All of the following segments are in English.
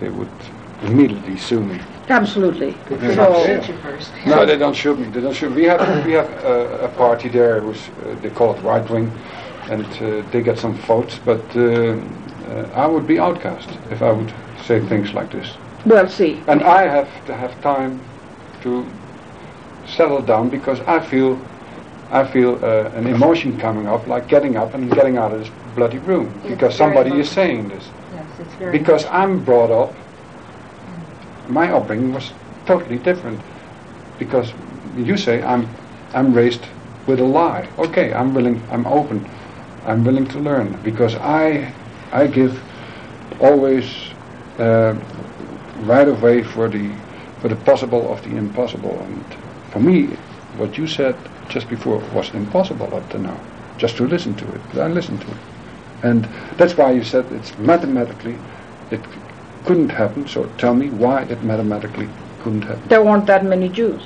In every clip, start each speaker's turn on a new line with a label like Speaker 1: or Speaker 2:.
Speaker 1: they would immediately sue me.
Speaker 2: Absolutely.
Speaker 1: Yeah.
Speaker 2: So,
Speaker 3: Shoot you first.
Speaker 1: No, they don't shoot me. They don't shoot me. We have a party there. They call it right wing, and they get some votes. But I would be outcast if I would say things like this.
Speaker 2: well, see,
Speaker 1: And I have to have time to settle down because I feel an emotion coming up, like getting up and getting out of this bloody room because somebody is saying this.
Speaker 3: Yes, it's very
Speaker 1: Because I'm brought up, my upbringing was totally different. Because you say I'm raised with a lie. Okay, I'm open, I'm willing to learn because I give always right away for the possible of the impossible. And for me, what you said just before was impossible up to now. Just to listen to it. I listened to it. And that's why you said it's mathematically, it couldn't happen. So tell me why it mathematically couldn't happen.
Speaker 2: there weren't that many Jews.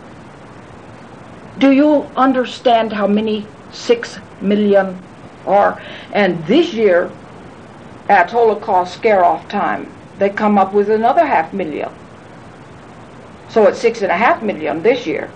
Speaker 2: Do you understand how many 6 million are? And this year, at Holocaust scare-off time, they come up with another 500,000. So it's 6.5 million this year.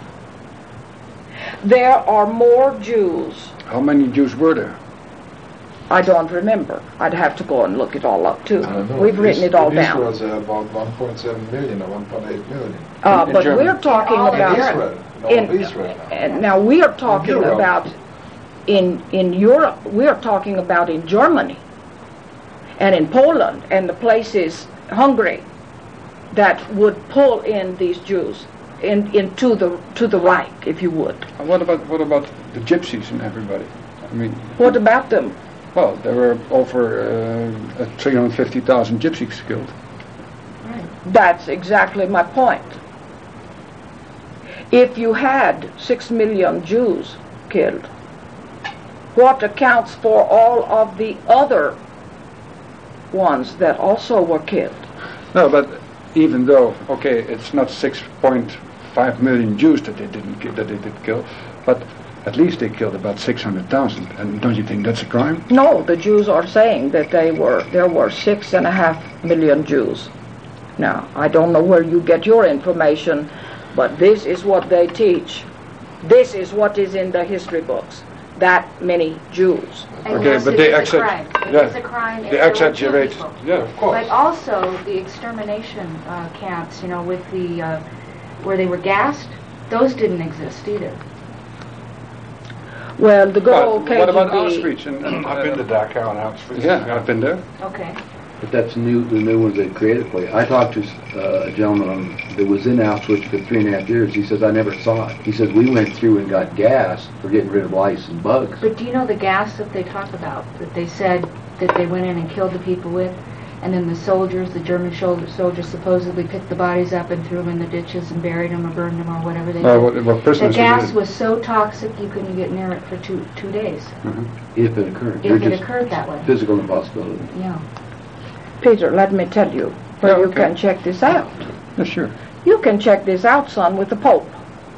Speaker 2: There are more Jews.
Speaker 1: How many Jews were there?
Speaker 2: I don't remember. I'd have to go and look it all up too.
Speaker 4: I don't know.
Speaker 2: We've written it all
Speaker 4: this
Speaker 2: down.
Speaker 4: was about 1.7 million or 1.8 million.
Speaker 1: In
Speaker 2: But
Speaker 1: Germany.
Speaker 2: we're talking
Speaker 3: All in
Speaker 2: about
Speaker 4: Israel. No,
Speaker 2: in-
Speaker 4: Israel.
Speaker 2: and now we are talking
Speaker 4: Europe.
Speaker 2: about in Europe. We are talking about in Germany and in Poland and the places Hungary that would pull in these Jews into the Reich, if you would.
Speaker 1: What about the gypsies and everybody? I mean,
Speaker 2: What about them?
Speaker 1: well, there were over 350,000 gypsies killed.
Speaker 2: That's exactly my point. If you had 6 million Jews killed, what accounts for all of the other ones that also were killed?
Speaker 1: No, but even though, okay, it's not 6.5 million Jews that they did kill, but at least they killed about 600,000. And don't you think that's a crime?
Speaker 2: No, the Jews are saying that there were 6.5 million Jews. Now, I don't know where you get your information, but this is what they teach. This is what is in the history books. That many Jews.
Speaker 3: And
Speaker 1: Okay,
Speaker 3: yes,
Speaker 1: but
Speaker 3: it
Speaker 1: they
Speaker 3: is a crime. It
Speaker 1: yeah,
Speaker 3: is a crime.
Speaker 1: they
Speaker 3: and there were two
Speaker 1: exaggerate.
Speaker 3: people.
Speaker 1: Yeah, of course.
Speaker 3: But also the extermination camps, with the where they were gassed, those didn't exist either.
Speaker 2: Well, the good
Speaker 1: But
Speaker 2: old
Speaker 1: what about
Speaker 2: KGB.
Speaker 1: Auschwitz? And
Speaker 5: I've been to Dachau and Auschwitz.
Speaker 1: Yeah, I've been there.
Speaker 3: Okay.
Speaker 6: But that's the new ones they created for you. I talked to a gentleman that was in Auschwitz for 3.5 years. He says, I never saw it. He says, we went through and got gas for getting rid of lice and bugs.
Speaker 3: But do you know the gas that they talk about, that they said that they went in and killed the people with? And then the soldiers, the German soldiers supposedly picked the bodies up and threw them in the ditches and buried them or burned them or whatever they
Speaker 1: No,
Speaker 3: did.
Speaker 1: what
Speaker 3: The
Speaker 1: prisoners
Speaker 3: gas
Speaker 1: did.
Speaker 3: was so toxic you couldn't get near it for two days,
Speaker 6: If it occurred.
Speaker 3: if
Speaker 6: They're
Speaker 3: it
Speaker 6: just
Speaker 3: occurred that way.
Speaker 6: physical impossibility.
Speaker 3: Yeah.
Speaker 2: Peter, let me tell you where
Speaker 1: Yeah,
Speaker 2: you
Speaker 1: okay.
Speaker 2: can check this out.
Speaker 1: Yeah, sure.
Speaker 2: You can check this out, son, with the Pope.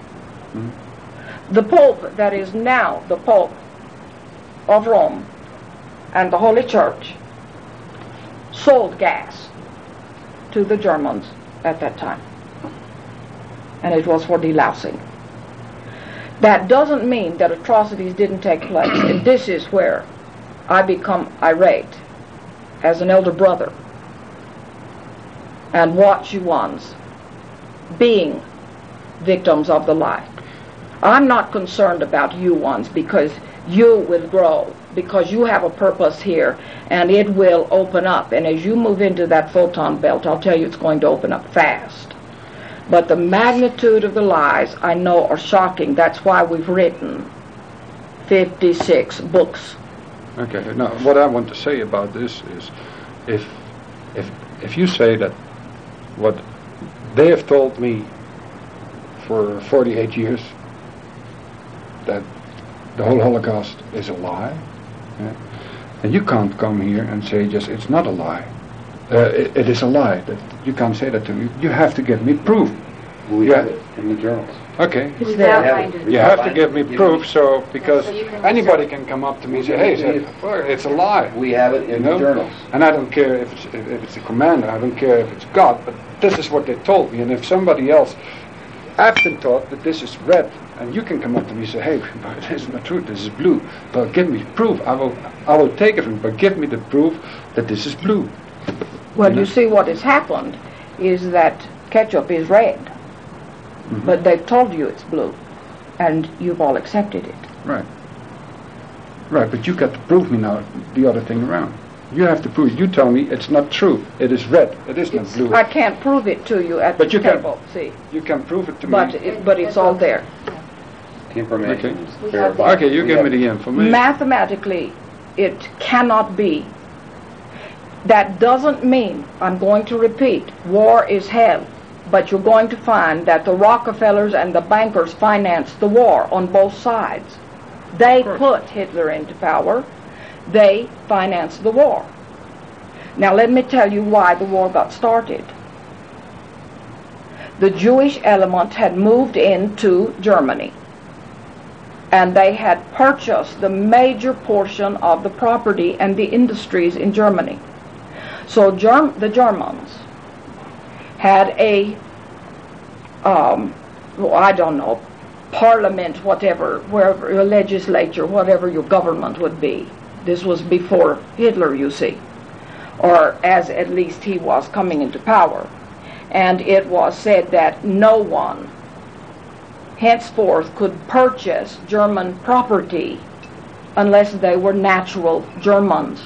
Speaker 2: The Pope that is now the Pope of Rome and the Holy Church sold gas to the Germans at that time. And it was for delousing. That doesn't mean that atrocities didn't take place. And this is where I become irate as an elder brother and watch you ones being victims of the lie. I'm not concerned about you ones because you will grow, because you have a purpose here and it will open up. And as you move into that photon belt, I'll tell you it's going to open up fast. But the magnitude of the lies I know are shocking. That's why we've written 56 books.
Speaker 1: Okay. Now, what I want to say about this is, if you say that what they have told me for 48 years that the whole Holocaust is a lie, yeah, and you can't come here and say just it's not a lie. It is a lie. That you can't say that to me. You have to give me proof.
Speaker 6: We
Speaker 1: Yeah.
Speaker 6: have it in the journals.
Speaker 1: Okay.
Speaker 2: It's
Speaker 3: We've
Speaker 2: there.
Speaker 3: outlined it.
Speaker 1: You have to give me proof, so because
Speaker 3: so you can
Speaker 1: anybody
Speaker 3: research.
Speaker 1: can come up to me and say, "Hey, it's a lie."
Speaker 6: We have it in
Speaker 1: You know?
Speaker 6: the journals.
Speaker 1: And I don't care if it's a commander, I don't care if it's God, but this is what they told me. And if somebody else, I've been taught that this is red, and you can come up to me and say, "Hey, but this is not true. This is blue." But give me proof. I will take it from you, but give me the proof that this is blue.
Speaker 2: Well,
Speaker 1: You know?
Speaker 2: you see what has happened is that ketchup is red, but they've told you it's blue, and you've all accepted it.
Speaker 1: Right. Right, but you got to prove me now the other thing around. You have to prove. You tell me it's not true. It is red. It is not blue.
Speaker 2: I can't prove it to you at
Speaker 1: But
Speaker 2: the
Speaker 1: you can-
Speaker 2: table, see,
Speaker 1: You can prove it to
Speaker 2: but
Speaker 1: me.
Speaker 2: but it's all there.
Speaker 6: Information
Speaker 1: Okay.
Speaker 6: is
Speaker 3: We
Speaker 6: verified.
Speaker 3: have
Speaker 1: Okay, you
Speaker 6: We
Speaker 1: give
Speaker 6: have
Speaker 1: me the information.
Speaker 2: Mathematically, it cannot be. That doesn't mean, I'm going to repeat, war is hell. But you're going to find that the Rockefellers and the bankers financed the war on both sides. They put Hitler into power. They financed the war. Now let me tell you why the war got started. The Jewish element had moved into Germany, and they had purchased the major portion of the property and the industries in Germany. So the Germans had a, I don't know, parliament, whatever, wherever your legislature, whatever your government would be. This was before Hitler, you see, or as at least he was coming into power. And it was said that no one henceforth could purchase German property unless they were natural Germans.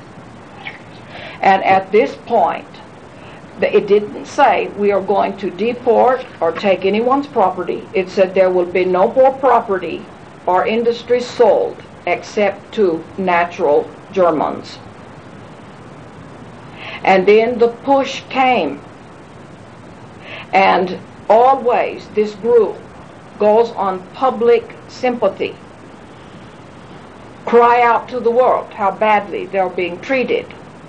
Speaker 2: And at this point, it didn't say we are going to deport or take anyone's property. It said there will be no more property or industry sold except to natural Germans. And then the push came. And always this group goes on public sympathy. Cry out to the world how badly they're being treated.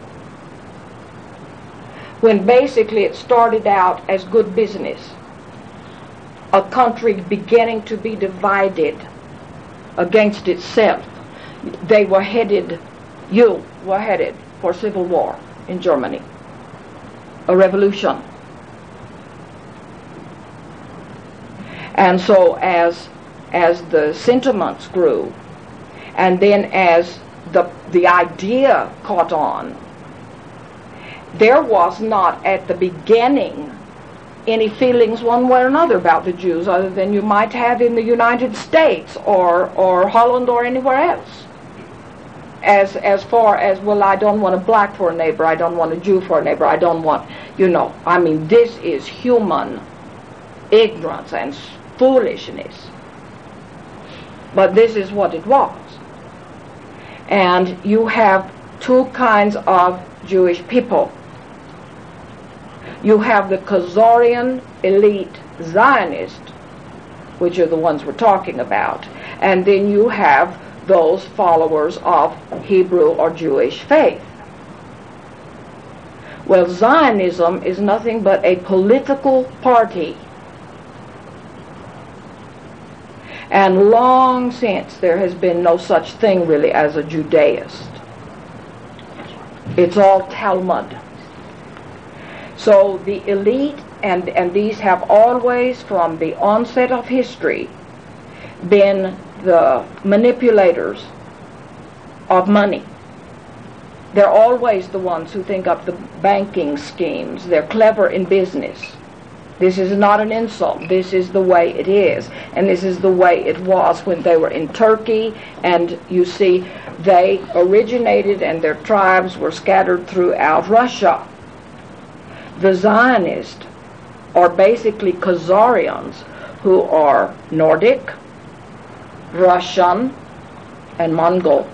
Speaker 2: When basically it started out as good business. A country beginning to be divided against itself. You were headed for civil war in Germany. A revolution. And so as the sentiments grew, and then as the idea caught on, there was not at the beginning any feelings one way or another about the Jews other than you might have in the United States or Holland or anywhere else. As far as, well, I don't want a black for a neighbor, I don't want a Jew for a neighbor, I don't want, I mean, this is human ignorance and foolishness. But this is what it was. And you have two kinds of Jewish people. You have the Khazarian elite Zionists, which are the ones we're talking about, and then you have those followers of Hebrew or Jewish faith. Well, Zionism is nothing but a political party. And long since there has been no such thing really as a Judaist. It's all Talmud. So the elite, and these have always from the onset of history been the manipulators of money. They're always the ones who think up the banking schemes. They're clever in business. This is not an insult. This is the way it is. And this is the way it was when they were in Turkey. And you see, they originated and their tribes were scattered throughout Russia. The Zionists are basically Khazarians who are Nordic, Russian, and Mongol.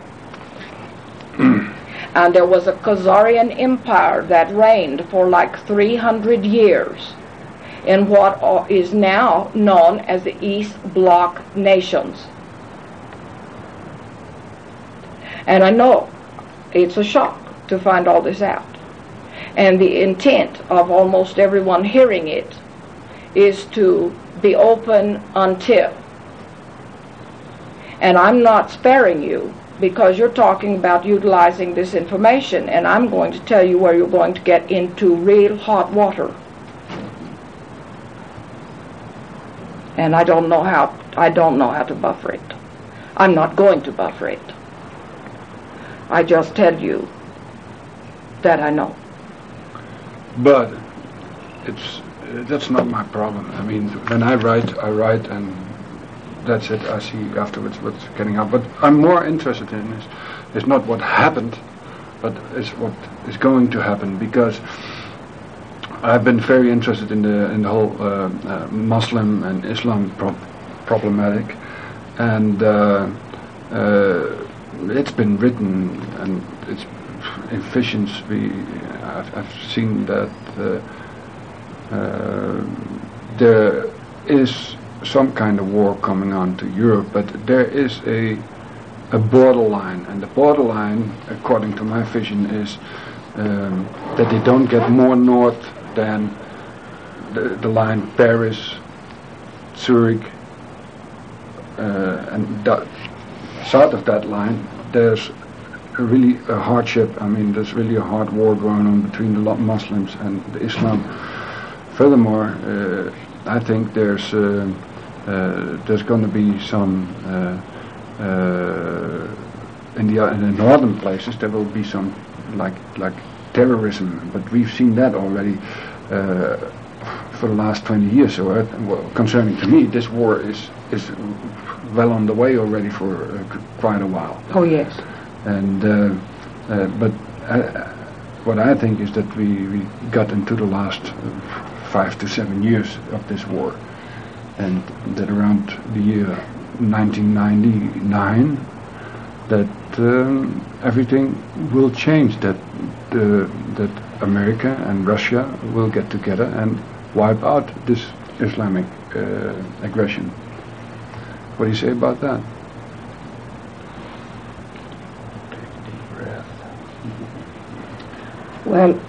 Speaker 2: And there was a Khazarian empire that reigned for like 300 years in what is now known as the East Bloc nations. And I know it's a shock to find all this out. And the intent of almost everyone hearing it is to be open until. And I'm not sparing you because you're talking about utilizing this information, and I'm going to tell you where you're going to get into real hot water. And I don't know how to buffer it. I'm not going to buffer it. I just tell you that I know.
Speaker 1: But that's not my problem. I mean, when I write, and that's it. I see afterwards what's getting out. But I'm more interested in is not what happened, but is what is going to happen, because I've been very interested in the whole Muslim and Islam problematic, and it's been written, and it's in fictions. I've seen that there is some kind of war coming on to Europe, but there is a borderline, and the borderline, according to my vision, is that they don't get more north than the line Paris, Zurich, and south of that line there's really a hardship. I mean, there's really a hard war going on between the Muslims and the Islam. Furthermore, I think there's going to be some in the northern places. There will be some like terrorism, but we've seen that already for the last 20 years. So, concerning to me, this war is well on the way already for quite a while.
Speaker 2: Oh yes.
Speaker 1: And but what I think is that we got into the last 5 to 7 years of this war, and that around the year 1999 that everything will change, that America and Russia will get together and wipe out this Islamic aggression. What do you say about that? Take a deep breath.
Speaker 2: Well,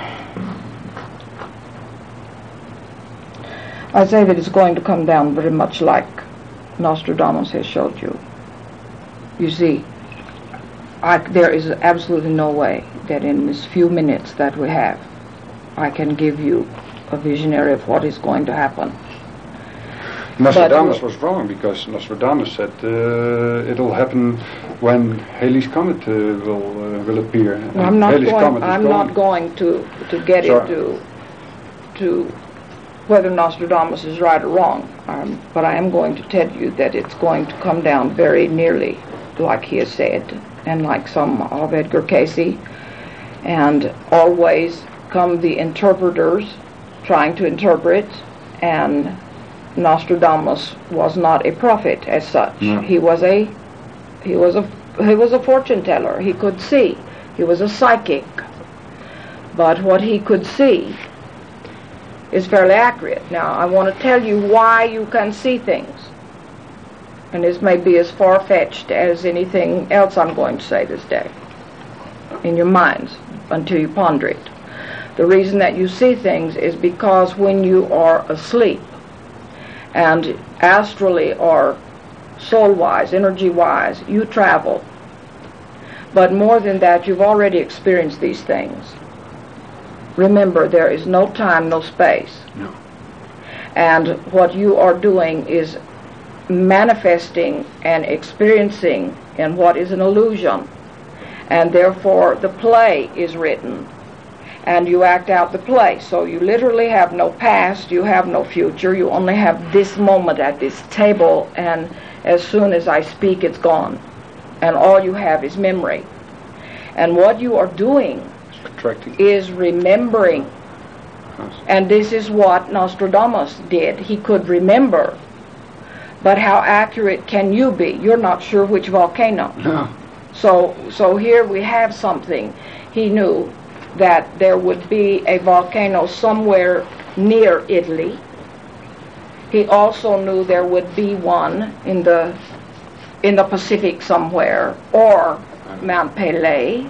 Speaker 2: I say that it's going to come down very much like Nostradamus has showed you. You see, there is absolutely no way that in this few minutes that we have, I can give you a visionary of what is going to happen.
Speaker 1: Nostradamus was wrong, because Nostradamus said it'll happen when Halley's Comet will appear.
Speaker 2: I'm not going to get into whether Nostradamus is right or wrong, but I am going to tell you that it's going to come down very nearly like he has said, and like some of Edgar Cayce, and always come the interpreters trying to interpret, and Nostradamus was not a prophet as such. No. He was a fortune teller. He could see. He was a psychic. But what he could see is fairly accurate. Now, I want to tell you why you can see things. And this may be as far-fetched as anything else I'm going to say this day in your minds until you ponder it. The reason that you see things is because when you are asleep and astrally or soul-wise, energy-wise, you travel. But more than that, you've already experienced these things. Remember, there is no time, no space.
Speaker 1: No.
Speaker 2: And what you are doing is manifesting and experiencing in what is an illusion. And therefore, the play is written. And you act out the play. So you literally have no past, you have no future, you only have this moment at this table, and as soon as I speak, it's gone. And all you have is memory. And what you are doing is remembering. And this is what Nostradamus did. He could remember. But how accurate can you be? You're not sure which volcano.
Speaker 1: No.
Speaker 2: So here we have something. He knew that there would be a volcano somewhere near Italy. He also knew there would be one in the Pacific somewhere, or Mount Pelée.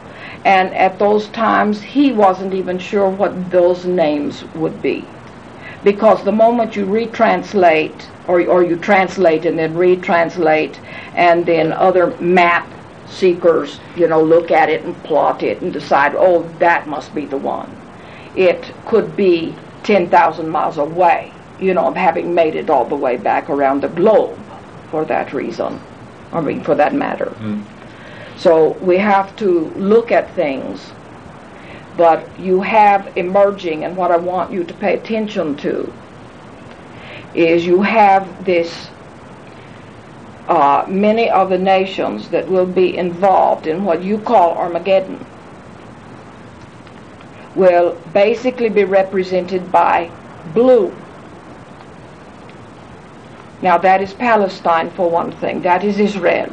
Speaker 2: And at those times, he wasn't even sure what those names would be. Because the moment you retranslate, or you translate and then retranslate, and then other map seekers, look at it and plot it and decide, oh, that must be the one. It could be 10,000 miles away, having made it all the way back around the globe for that reason. For that matter. So we have to look at things, but you have emerging, and what I want you to pay attention to is you have this, many of the nations that will be involved in what you call Armageddon will basically be represented by blue. Now that is Palestine for one thing. That is Israel.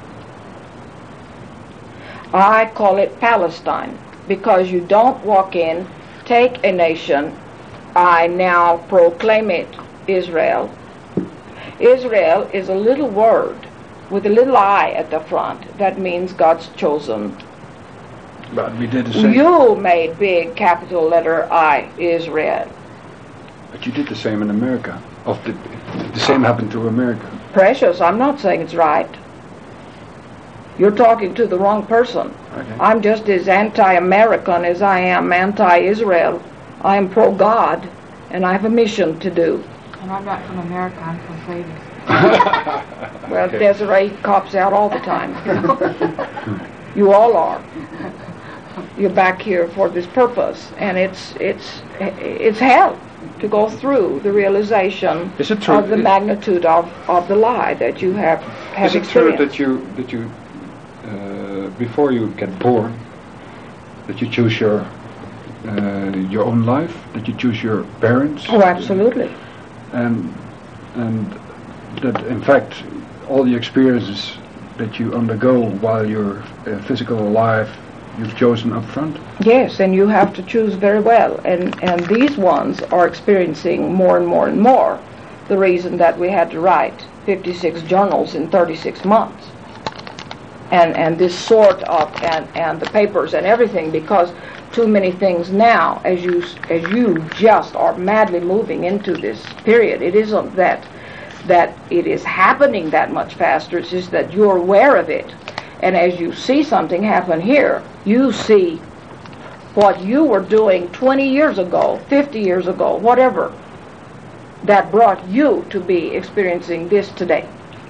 Speaker 2: I call it Palestine because you don't walk in, take a nation, I now proclaim it Israel. Israel is a little word with a little I at the front. That means God's chosen.
Speaker 1: But we did the same.
Speaker 2: You made big capital letter I, Israel.
Speaker 1: But you did the same in America. The same happened to America.
Speaker 2: Precious, I'm not saying it's right. You're talking to the wrong person.
Speaker 1: Okay.
Speaker 2: I'm just as anti-American as I am anti-Israel. I am pro-God, and I have a mission to do.
Speaker 3: And I'm not from America, I'm from Flavia.
Speaker 2: Well,
Speaker 1: Okay.
Speaker 2: Desiree cops out all the time. You all are. You're back here for this purpose, and it's hell to go through the realization
Speaker 1: Is it true?
Speaker 2: of the magnitude of the lie that you have
Speaker 1: Is it true
Speaker 2: experienced.
Speaker 1: that you before you get born, that you choose your own life, that you choose your parents?
Speaker 2: Oh, absolutely.
Speaker 1: And that in fact all the experiences that you undergo while you're physically alive, you've chosen up front?
Speaker 2: Yes, and you have to choose very well. And these ones are experiencing more and more and more the reason that we had to write 56 journals in 36 months. And this sort of, and the papers and everything, because too many things now, as you just are madly moving into this period. It isn't that it is happening that much faster, it's just that you're aware of it. And as you see something happen here, you see what you were doing 20 years ago, 50 years ago, whatever, that brought you to be experiencing this today.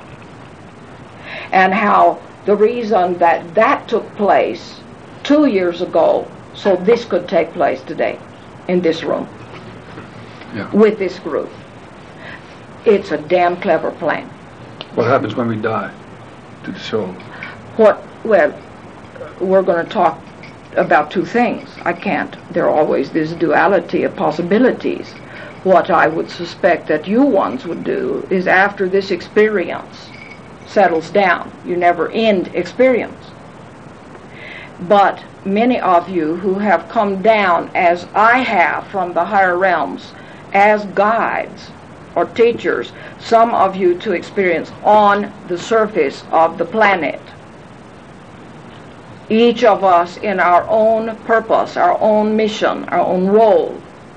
Speaker 2: And how the reason that took place 2 years ago, so this could take place today in this room, with this group. It's a damn clever plan.
Speaker 1: What happens when we die to the soul?
Speaker 2: Well, we're going to talk about two things. I can't. There are always this duality of possibilities. What I would suspect that you ones would do is after this experience settles down, you never end experience. But many of you who have come down, as I have, from the higher realms, as guides or teachers, some of you to experience on the surface of the planet. Each of us in our own purpose, our own mission, our own role.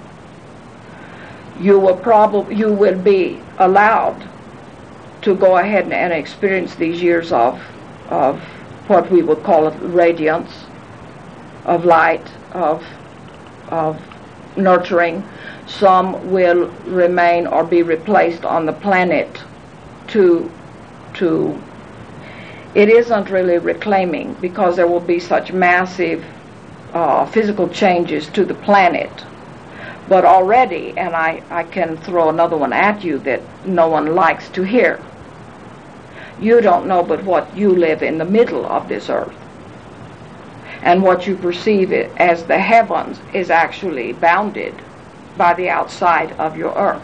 Speaker 2: You will be allowed to go ahead and experience these years of what we would call radiance, of light, of nurturing. Some will remain or be replaced on the planet to it isn't really reclaiming, because there will be such massive physical changes to the planet. But already, and I can throw another one at you that no one likes to hear. You don't know but what you live in the middle of this earth. And what you perceive it as the heavens is actually bounded by the outside of your earth.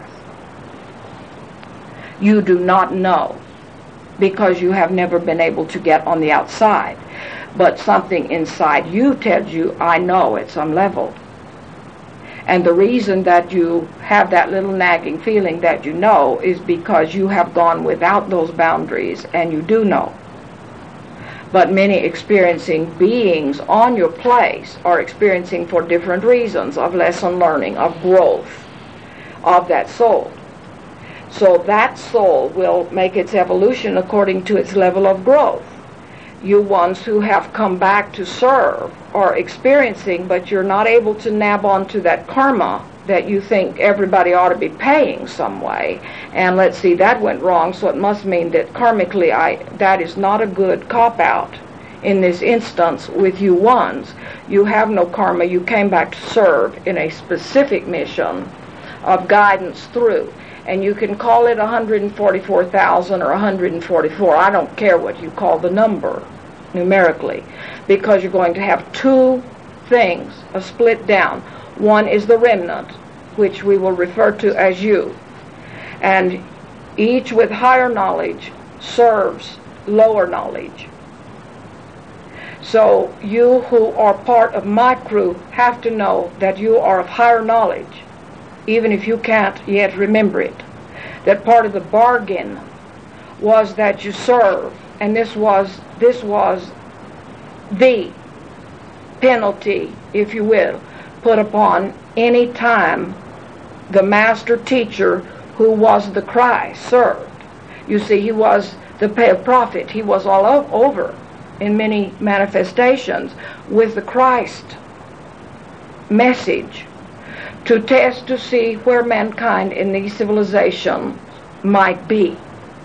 Speaker 2: You do not know, because you have never been able to get on the outside. But something inside you tells you, I know at some level. And the reason that you have that little nagging feeling that you know is because you have gone without those boundaries, and you do know. But many experiencing beings on your place are experiencing for different reasons of lesson learning, of growth, of that soul. So that soul will make its evolution according to its level of growth. You ones who have come back to serve are experiencing, but you're not able to nab onto that karma that you think everybody ought to be paying some way. And let's see, that went wrong, so it must mean that karmically that is not a good cop-out in this instance with you ones. You have no karma. You came back to serve in a specific mission of guidance through. And you can call it 144,000 or 144. I don't care what you call the number numerically, because you're going to have two things, a split down. One is the remnant, which we will refer to as you. And each with higher knowledge serves lower knowledge. So you who are part of my crew have to know that you are of higher knowledge, even if you can't yet remember it. That part of the bargain was that you serve, and this was the penalty, if you will, put upon any time the master teacher, who was the Christ, served. You see, he was the prophet. He was all over in many manifestations with the Christ message, to test to see where mankind in these civilizations might be.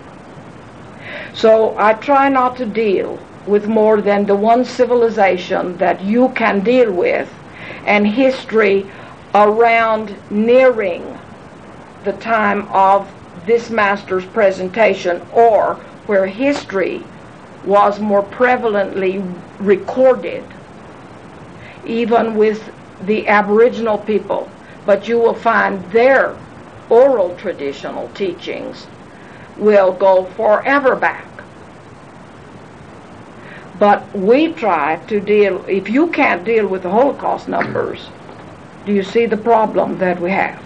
Speaker 2: So I try not to deal with more than the one civilization that you can deal with, and history around nearing the time of this master's presentation, or where history was more prevalently recorded, even with the Aboriginal people. But you will find their oral traditional teachings will go forever back. But we try to deal, if you can't deal with the Holocaust numbers, do you see the problem that we have?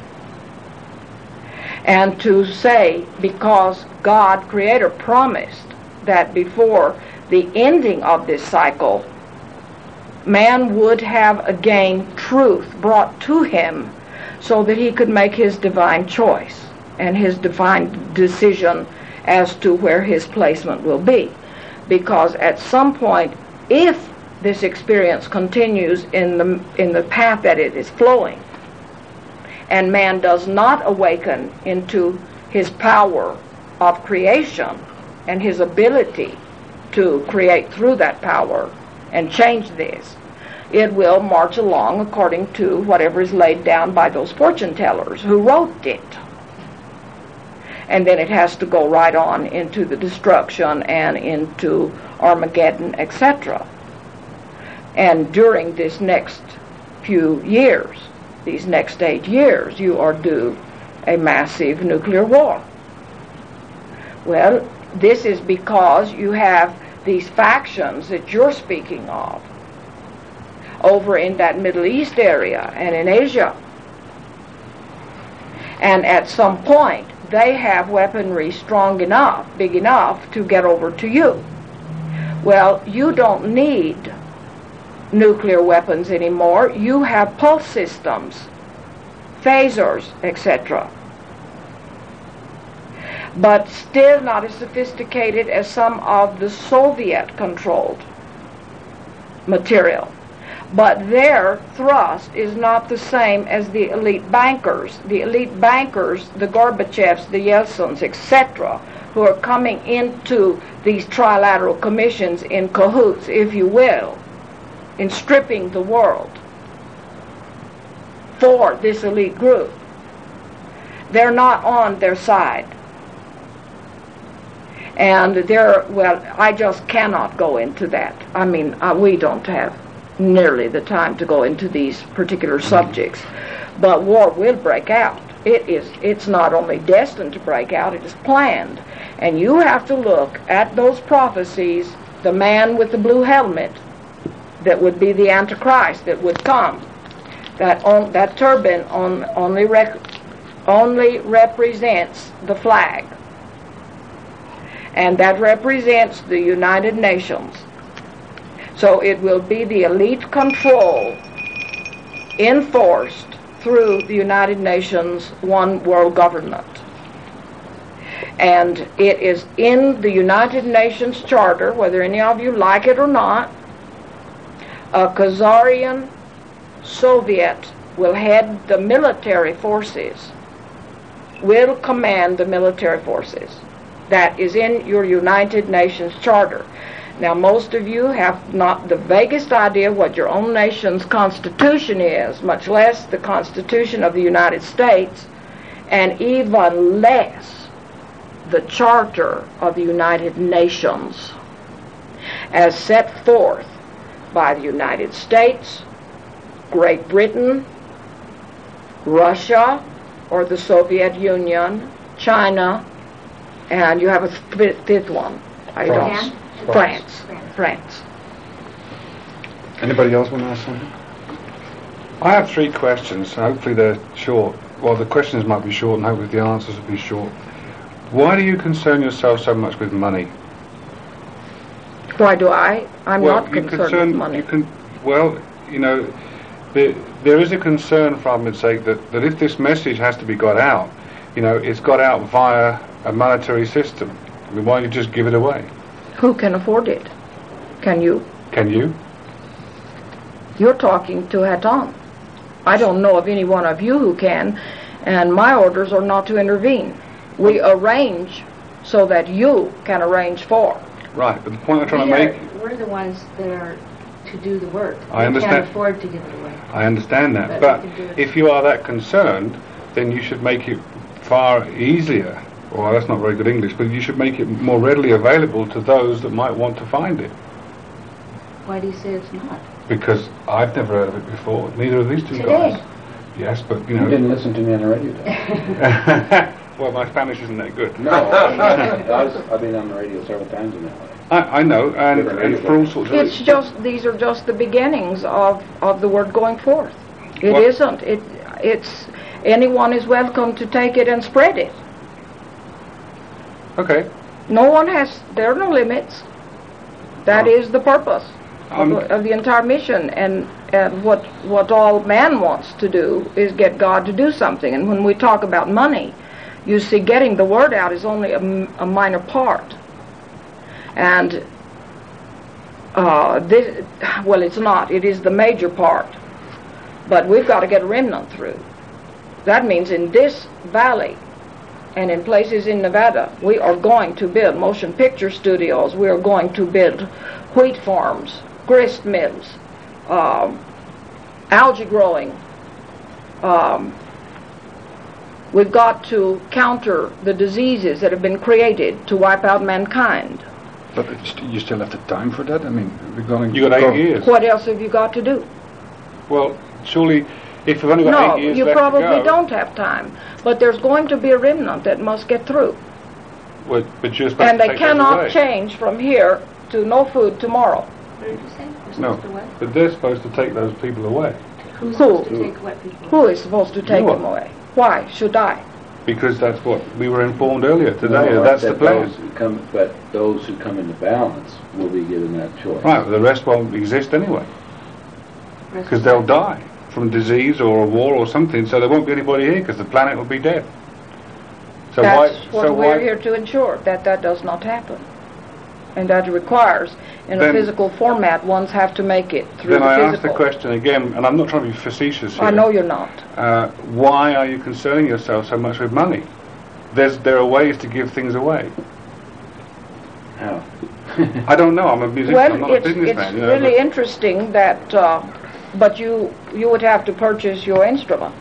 Speaker 2: And to say, because God, Creator, promised that before the ending of this cycle, man would have again truth brought to him so that he could make his divine choice and his divine decision as to where his placement will be. Because at some point, if this experience continues in the path that it is flowing, and man does not awaken into his power of creation and his ability to create through that power and change this, it will march along according to whatever is laid down by those fortune tellers who wrote it. And then it has to go right on into the destruction and into Armageddon, etc. And during this next few years, these next 8 years, you are due a massive nuclear war. Well, this is because you have these factions that you're speaking of over in that Middle East area and in Asia. And at some point, they have weaponry strong enough, big enough to get over to you. Well, you don't need nuclear weapons anymore. You have pulse systems, phasers, etc. But still not as sophisticated as some of the Soviet-controlled material. But their thrust is not the same as the elite bankers. The elite bankers, the Gorbachevs, the Yeltsins, etc., who are coming into these trilateral commissions in cahoots, if you will, in stripping the world for this elite group. They're not on their side. And I just cannot go into that. I mean, we don't have nearly the time to go into these particular subjects. But war will break out. It's not only destined to break out, it is planned. And you have to look at those prophecies, the man with the blue helmet that would be the Antichrist that would come. That turban only represents the flag. And that represents the United Nations. So it will be the elite control enforced through the United Nations One World Government. And it is in the United Nations Charter, whether any of you like it or not, a Khazarian Soviet will head the military forces, will command the military forces. That is in your United Nations Charter. Now, most of you have not the vaguest idea what your own nation's constitution is, much less the Constitution of the United States, and even less the Charter of the United Nations as set forth by the United States, Great Britain, Russia, or the Soviet Union, China, and you have a fifth one. I don't. France.
Speaker 1: Anybody else want to ask something?
Speaker 5: I have 3 questions. Hopefully they're short. Well, the questions might be short and hopefully the answers will be short. Why do you concern yourself so much with money?
Speaker 2: Why do I? I'm not concerned with money.
Speaker 5: There is a concern, for argument's sake, that if this message has to be got out, it's got out via a monetary system. I mean, why don't you just give it away?
Speaker 2: Who can afford it? Can you?
Speaker 5: Can you?
Speaker 2: You're talking to Hatan. I don't know of any one of you who can, and my orders are not to intervene. We arrange so that you can arrange for.
Speaker 5: Right, but the point I'm trying to make...
Speaker 3: We're the ones that are to do the work.
Speaker 5: I understand.
Speaker 3: We can't afford to give it away.
Speaker 5: I understand that, but if you are that concerned, then you should make it far easier, or that's not very good English, but you should make it more readily available to those that might want to find it.
Speaker 3: Why do you say it's not?
Speaker 5: Because I've never heard of it before, neither of these two
Speaker 3: Today.
Speaker 5: guys. Yes, but
Speaker 6: You didn't listen to me on the radio, though.
Speaker 5: Well, my Spanish isn't that good.
Speaker 6: No, I've been on the radio several times in that way.
Speaker 5: I know, and for all sorts of
Speaker 2: It's just, these are just the beginnings of the word going forth. It
Speaker 5: What?
Speaker 2: isn't. It's, anyone is welcome to take it and spread it.
Speaker 5: Okay.
Speaker 2: No one has, there are no limits. That is the purpose of the entire mission, and what all man wants to do is get God to do something. And when we talk about money, you see, getting the word out is only a minor part. And it's not. It is the major part. But we've got to get a remnant through. That means in this valley and in places in Nevada, we are going to build motion picture studios. We are going to build wheat farms, grist mills, algae growing. We've got to counter the diseases that have been created to wipe out mankind.
Speaker 1: But you still have the time for that? I mean, we're going...
Speaker 5: You got 8 years.
Speaker 2: What else have you got to do?
Speaker 5: Well, surely, if you've only got
Speaker 2: No,
Speaker 5: 8 years
Speaker 2: you
Speaker 5: left
Speaker 2: probably
Speaker 5: to go...
Speaker 2: don't have time. But there's going to be a remnant that must get through.
Speaker 5: But you're supposed
Speaker 2: And
Speaker 5: to
Speaker 2: they
Speaker 5: take those
Speaker 2: cannot
Speaker 5: away.
Speaker 2: change from here to no food tomorrow.
Speaker 3: What did you say? We're
Speaker 5: No,
Speaker 3: supposed to what?
Speaker 5: but they're supposed to take those people away.
Speaker 3: Who's
Speaker 2: Who?
Speaker 3: supposed to take what people?
Speaker 2: Who is supposed to take
Speaker 5: You are.
Speaker 2: them away? Why should I?
Speaker 5: Because that's what we were informed earlier today.
Speaker 6: No,
Speaker 5: That's the
Speaker 6: that
Speaker 5: plan.
Speaker 6: those who come into balance will be given that choice.
Speaker 5: Right, but the rest won't exist anyway. Because they'll die from disease or a war or something, so there won't be anybody here because the planet will be dead. So
Speaker 2: That's
Speaker 5: why?
Speaker 2: what we're here to ensure, that does not happen. And that requires, in a
Speaker 5: Then-
Speaker 2: physical format, ones have to make it through
Speaker 5: Then
Speaker 2: the
Speaker 5: I
Speaker 2: physical.
Speaker 5: ask the question again, and I'm not trying to be facetious here.
Speaker 2: I know you're not.
Speaker 5: Why are you concerning yourself so much with money? There are ways to give things away.
Speaker 6: How?
Speaker 5: I don't know. I'm a musician. I'm
Speaker 2: Well,
Speaker 5: not
Speaker 2: it's
Speaker 5: a businessman.
Speaker 2: really interesting that, but you would have to purchase your instrument.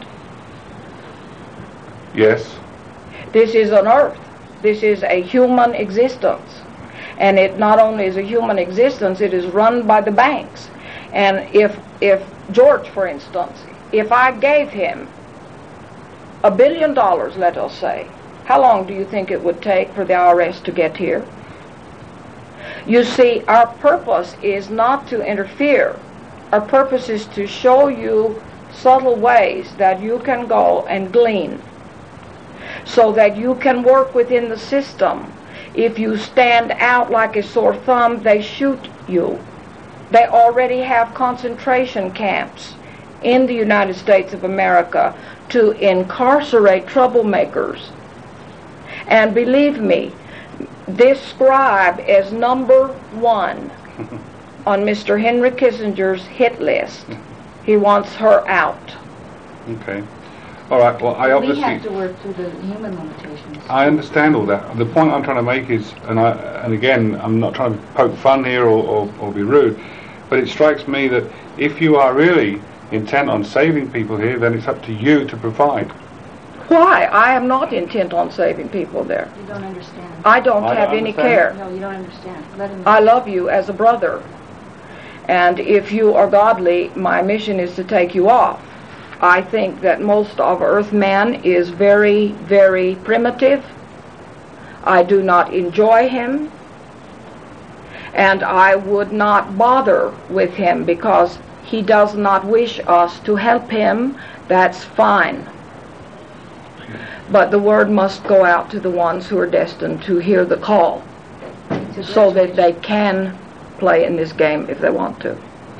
Speaker 5: Yes.
Speaker 2: This is an earth. This is a human existence. And it not only is a human existence, it is run by the banks. And if George, for instance, if I gave him $1 billion, let us say, how long do you think it would take for the IRS to get here? You see, our purpose is not to interfere. Our purpose is to show you subtle ways that you can go and glean, so that you can work within the system. If you stand out like a sore thumb, they shoot you. They already have concentration camps in the United States of America to incarcerate troublemakers. And believe me, this scribe is number one on Mr. Henry Kissinger's hit list. He wants her out.
Speaker 5: Okay. All right. Well, I
Speaker 3: We
Speaker 5: obviously
Speaker 3: have to work through the human limitations.
Speaker 5: I understand all that. The point I'm trying to make is, and again, I'm not trying to poke fun here or be rude, but it strikes me that if you are really intent on saving people here, then it's up to you to provide.
Speaker 2: Why? I am not intent on saving people there.
Speaker 3: You don't understand.
Speaker 2: I don't
Speaker 5: I
Speaker 2: have
Speaker 5: don't
Speaker 2: any
Speaker 5: understand.
Speaker 2: care.
Speaker 3: No, you don't understand. Let him.
Speaker 2: I love you as a brother. And if you are godly, my mission is to take you off. I think that most of Earthman is very, very primitive. I do not enjoy him. And I would not bother with him because he does not wish us to help him. That's fine. But the word must go out to the ones who are destined to hear the call so that they can play in this game if they want to.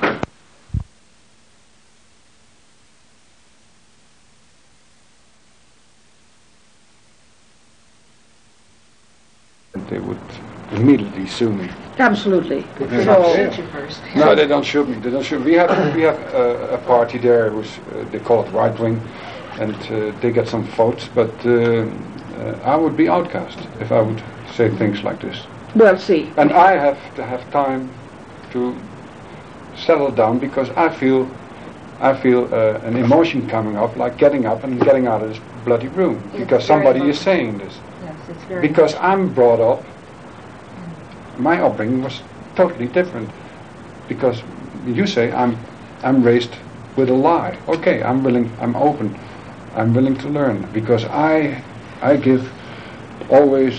Speaker 1: They would immediately sue me.
Speaker 2: Absolutely.
Speaker 1: Yeah.
Speaker 2: So,
Speaker 3: Shoot you first.
Speaker 1: No, they don't shoot me. They don't shoot me. We have a party there. Who's they call it right wing, and they get some votes. But I would be outcast if I would say things like this.
Speaker 2: we'll see.
Speaker 1: And I have to have time to settle down because I feel an emotion coming up, like getting up and getting out of this bloody room
Speaker 3: It's
Speaker 1: because
Speaker 3: very
Speaker 1: somebody is
Speaker 3: emotional.
Speaker 1: saying this.
Speaker 3: Yes, it's very.
Speaker 1: Because I'm brought up, my upbringing was totally different. Because you say I'm raised with a lie. Okay, I'm open, I'm willing to learn because I give always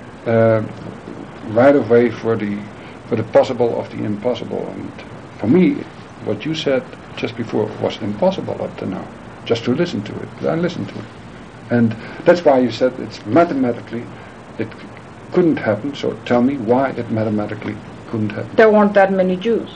Speaker 1: right away for the possible of the impossible. And for me, what you said just before was impossible up to now. Just to listen to it, I listened to it. And that's why you said it's mathematically, it couldn't happen, so tell me why it mathematically couldn't happen.
Speaker 2: There weren't that many Jews.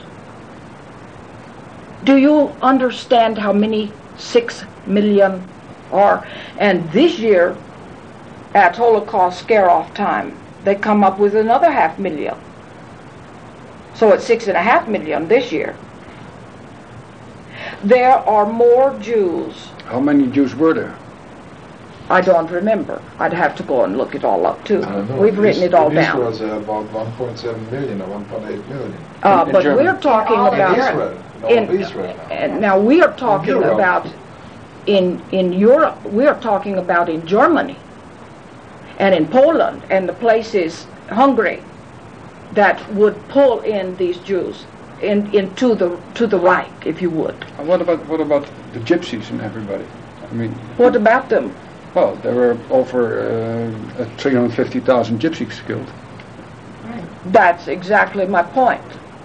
Speaker 2: Do you understand how many 6 million are? And this year, at Holocaust scare-off time, they come up with another 500,000. So it's 6.5 million this year. There are more Jews.
Speaker 1: How many Jews were there?
Speaker 2: I don't remember. I'd have to go and look it all up too.
Speaker 4: I don't know.
Speaker 2: We've written it all
Speaker 4: this
Speaker 2: down.
Speaker 4: was about 1.7 million or 1.8 million.
Speaker 1: In
Speaker 2: But
Speaker 1: Germany.
Speaker 2: we're talking
Speaker 3: All in
Speaker 2: about
Speaker 4: Israel. No,
Speaker 2: in-
Speaker 4: Israel.
Speaker 2: and now we are talking
Speaker 4: Europe.
Speaker 2: about in Europe. We are talking about in Germany and in Poland and the places Hungary that would pull in these Jews into the Reich, if you would.
Speaker 1: What about the gypsies and everybody? I mean,
Speaker 2: What about them?
Speaker 1: well, there were over 350,000 gypsies killed.
Speaker 2: That's exactly my point.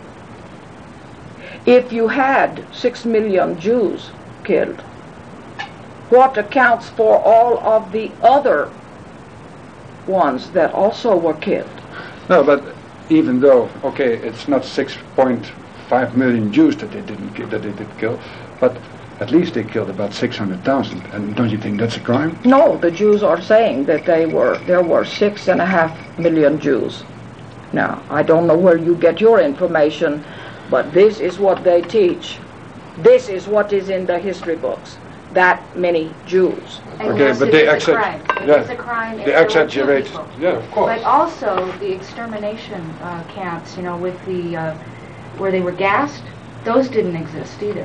Speaker 2: If you had 6 million Jews killed, what accounts for all of the other ones that also were killed?
Speaker 1: No, but even though, okay, it's not 6.5 million Jews that they did kill, but at least they killed about 600,000. And don't you think that's a crime?
Speaker 2: No, the Jews are saying that there were 6.5 million Jews. Now, I don't know where you get your information, but this is what they teach. This is what is in the history books. That many Jews.
Speaker 3: And
Speaker 1: Okay,
Speaker 3: yes,
Speaker 1: but
Speaker 3: it
Speaker 1: they
Speaker 3: is a
Speaker 1: accept-
Speaker 3: crime. It
Speaker 1: yeah,
Speaker 3: is a crime.
Speaker 1: They
Speaker 3: and there were two
Speaker 1: exaggerate.
Speaker 3: people.
Speaker 1: Yeah, of course.
Speaker 3: But also the extermination camps, with the where they were gassed, those didn't exist either.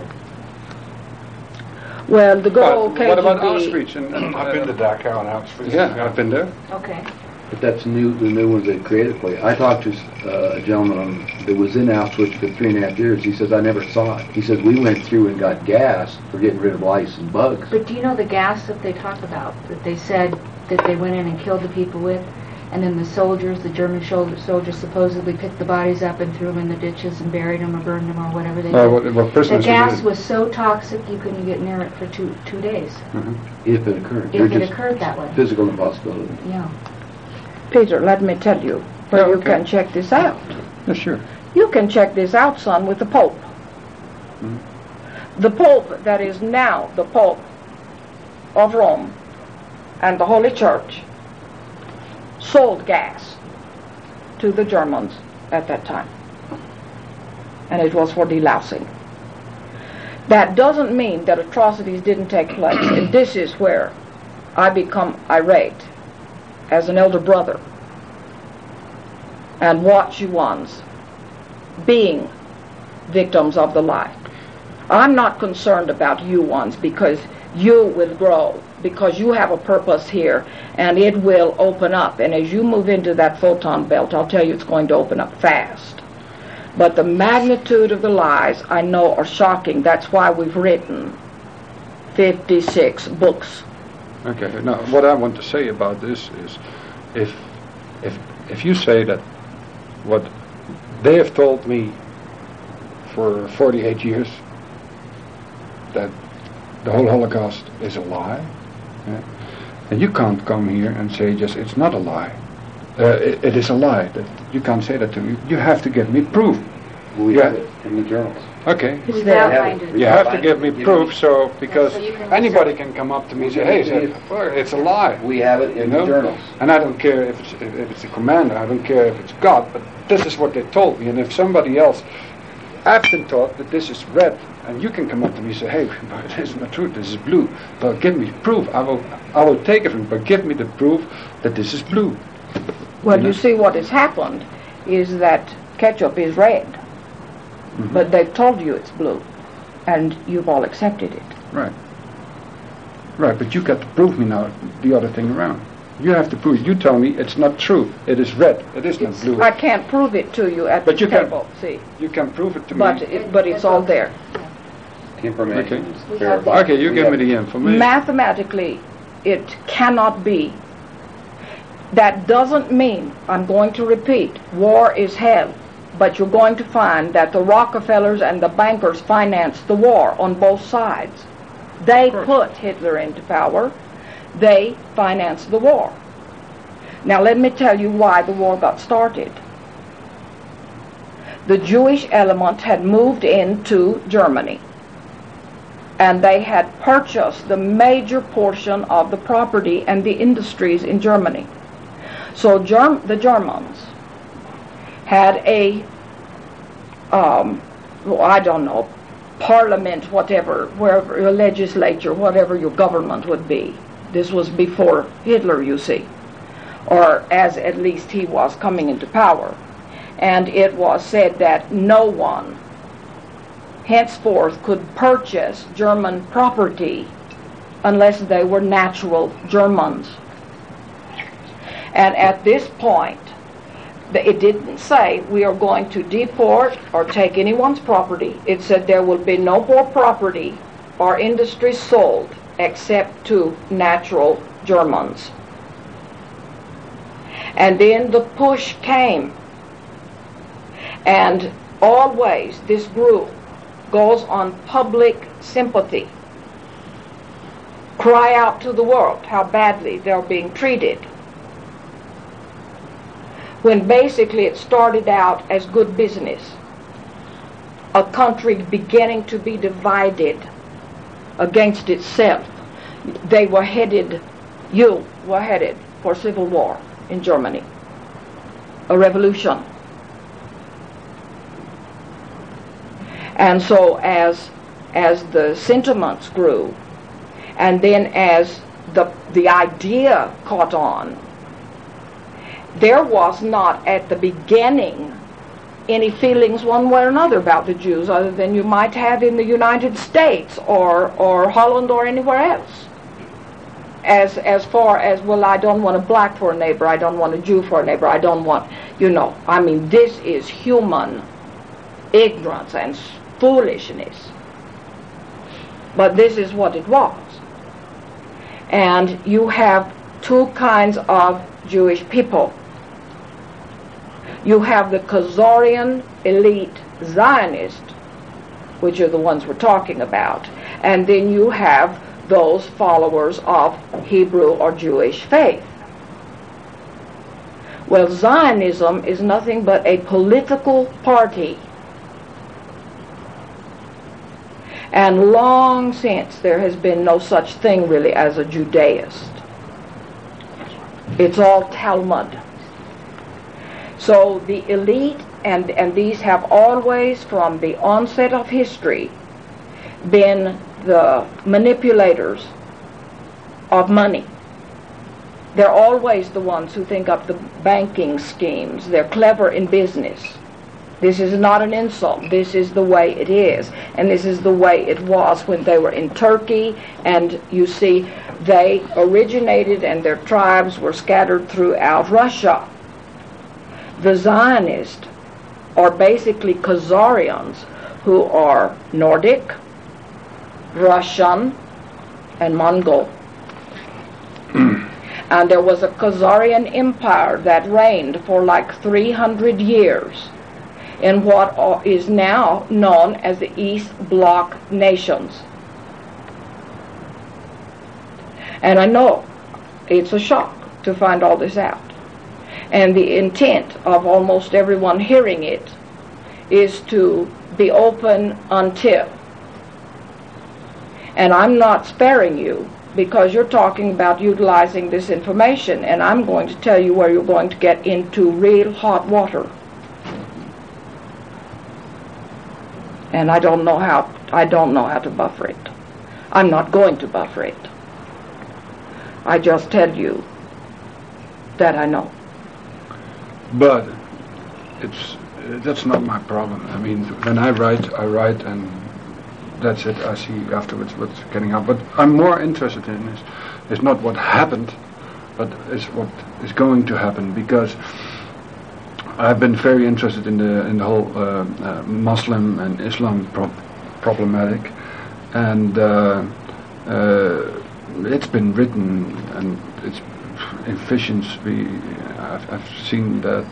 Speaker 2: Well, the good
Speaker 1: But
Speaker 2: old
Speaker 1: what about
Speaker 2: KGB.
Speaker 1: Auschwitz? And,
Speaker 5: I've been to Dachau and Auschwitz.
Speaker 1: yeah, I've been there.
Speaker 3: Okay.
Speaker 6: But that's the new ones they created for you. I talked to a gentleman that was in Auschwitz for 3.5 years. He says, I never saw it. He says, we went through and got gas for getting rid of lice and bugs.
Speaker 3: But do you know the gas that they talk about, that they said that they went in and killed the people with? And then the soldiers, the German soldiers supposedly picked the bodies up and threw them in the ditches and buried them or burned them or whatever they
Speaker 1: Well,
Speaker 3: did.
Speaker 1: what
Speaker 3: The
Speaker 1: prisoners
Speaker 3: gas
Speaker 1: did.
Speaker 3: was so toxic you couldn't get near it for two days,
Speaker 6: If it occurred.
Speaker 3: if
Speaker 6: They're
Speaker 3: it
Speaker 6: just
Speaker 3: occurred that way.
Speaker 6: physical impossibility.
Speaker 3: Yeah.
Speaker 2: Peter, let me tell you where
Speaker 1: Yeah,
Speaker 2: you
Speaker 1: okay.
Speaker 2: can check this out.
Speaker 1: Yeah, sure.
Speaker 2: You can check this out, son, with the Pope. The Pope that is now the Pope of Rome and the Holy Church sold gas to the Germans at that time. And it was for delousing. That doesn't mean that atrocities didn't take place. And this is where I become irate as an elder brother and watch you ones being victims of the lie. I'm not concerned about you ones because you will grow, because you have a purpose here, and it will open up. And as you move into that photon belt, I'll tell you it's going to open up fast. But the magnitude of the lies I know are shocking. That's why we've written 56 books.
Speaker 1: Okay, now what I want to say about this is, if you say that what they have told me for 48 years, that the whole Holocaust is a lie, yeah, and you can't come here and say just it's not a lie. It is a lie. That you can't say that to me. You have to give me proof.
Speaker 6: We have it in the journals.
Speaker 1: Okay.
Speaker 3: It's outlined in the
Speaker 1: You have to give me
Speaker 6: Give
Speaker 1: proof,
Speaker 6: me-
Speaker 1: so because
Speaker 3: So you can
Speaker 1: anybody
Speaker 3: research.
Speaker 1: can come up to me and say, "Hey, it's a lie."
Speaker 6: We have it in
Speaker 1: You know?
Speaker 6: the journals.
Speaker 1: And I don't care if it's a commander. I don't care if it's God. But this is what they told me. And if somebody else, I've been taught that this is red, and you can come up to me and say, "Hey, but this is not true. This is blue." But give me proof. I will take it from you. But give me the proof that this is blue.
Speaker 2: Well,
Speaker 1: You know?
Speaker 2: you see what has happened is that ketchup is red, but they've told you it's blue, and you've all accepted it.
Speaker 1: Right. Right, but you got to prove me now the other thing around. You have to prove. You tell me it's not true. It is red. It is not blue.
Speaker 2: I can't prove it to you at
Speaker 1: But
Speaker 2: the
Speaker 1: you can-
Speaker 2: table, see,
Speaker 1: You can prove it to
Speaker 2: but
Speaker 1: me.
Speaker 2: but it's all there.
Speaker 6: Information
Speaker 1: Okay.
Speaker 6: is
Speaker 3: We
Speaker 6: fair.
Speaker 3: have the-
Speaker 1: Okay, you give me the information.
Speaker 2: Mathematically, it cannot be. That doesn't mean, I'm going to repeat, war is hell. But you're going to find that the Rockefellers and the bankers financed the war on both sides. They put Hitler into power. They financed the war. Now let me tell you why the war got started. The Jewish element had moved into Germany, and they had purchased the major portion of the property and the industries in Germany. So the Germans had a, I don't know, parliament, whatever, wherever your legislature, whatever your government would be. This was before Hitler, you see, or as at least he was coming into power. And it was said that no one henceforth could purchase German property unless they were natural Germans. And at this point, it didn't say we are going to deport or take anyone's property. It said there will be no more property or industry sold except to natural Germans. And then the push came. And always this group goes on public sympathy. Cry out to the world how badly they're being treated. When basically it started out as good business. A country beginning to be divided against itself. You were headed for civil war in Germany. A revolution. And so as the sentiments grew, and then as the idea caught on, there was not at the beginning any feelings one way or another about the Jews other than you might have in the United States or Holland or anywhere else. As far as, well, I don't want a black for a neighbor, I don't want a Jew for a neighbor, I don't want, I mean, this is human ignorance and foolishness. But this is what it was. And you have two kinds of Jewish people. You have the Khazarian elite Zionists, which are the ones we're talking about, and then you have those followers of Hebrew or Jewish faith. Well, Zionism is nothing but a political party. And long since there has been no such thing really as a Judaist. It's all Talmud. So the elite, and these have always from the onset of history been the manipulators of money. They're always the ones who think up the banking schemes. They're clever in business. This is not an insult. This is the way it is. And this is the way it was when they were in Turkey. And you see, they originated and their tribes were scattered throughout Russia. The Zionists are basically Khazarians who are Nordic, Russian, and Mongol. And there was a Khazarian empire that reigned for like 300 years in what is now known as the East Bloc nations. And I know it's a shock to find all this out. And the intent of almost everyone hearing it is to be open until. And I'm not sparing you because you're talking about utilizing this information, and I'm going to tell you where you're going to get into real hot water. And I don't know how to buffer it. I'm not going to buffer it. I just tell you that I know.
Speaker 1: But that's not my problem. I mean, when I write, and that's it. I see afterwards what's getting out. But I'm more interested in is not what happened, but is what is going to happen, because I've been very interested in the whole Muslim and Islam problematic, and it's been written, and it's in fictions. I've seen that